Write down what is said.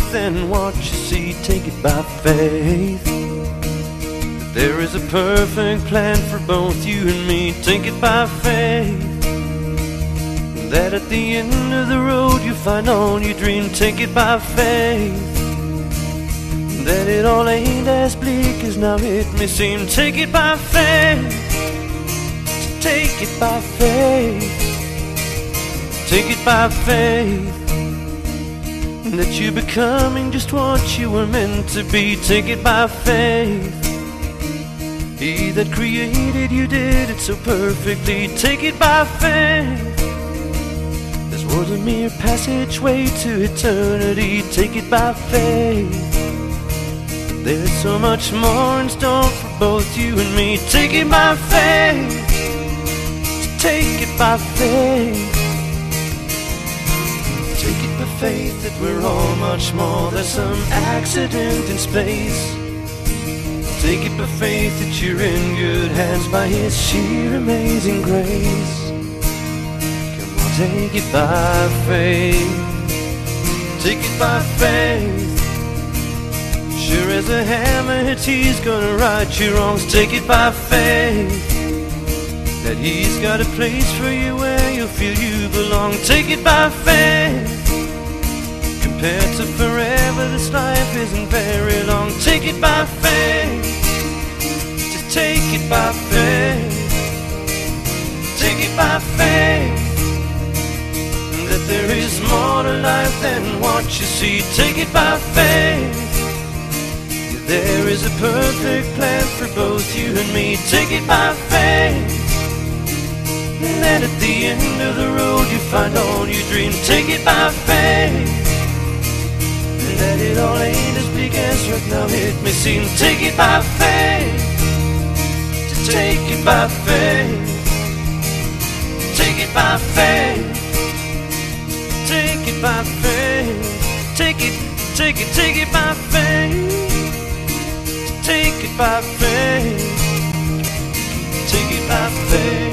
life than what you see. Take it by faith. There is a perfect plan for both you and me. Take it by faith. That at the end of the road you find all you dream. Take it by faith. That it all ain't as bleak as now it may seem. Take it by faith. Take it by faith. Take it by faith. That you're becoming just what you were meant to be. Take it by faith. He that created you did it so perfectly. Take it by faith. This world's a mere passageway to eternity. Take it by faith. There's so much more in store for both you and me. Take it by faith. Take it by faith. Take it by faith that we're all much more than some accident in space. Take it by faith that you're in good hands by His sheer amazing grace. Come on, take it by faith. Take it by faith. Sure as a hammer hits, He's gonna right your wrongs. Take it by faith. That He's got a place for you where you'll feel you belong. Take it by faith. Compared to forever, this life isn't very long. Take it by faith. Just take it by faith. Take it by faith. That there is more to life than what you see. Take it by faith. There is a perfect plan for both you and me. Take it by faith. That at the end of the road you find all you dream. Take it by faith. That it all ain't as big as right now it may seem. Take it by faith. To take it by faith. Take it by faith. Take it by faith. Take it by faith. Take it by faith. Take it by faith.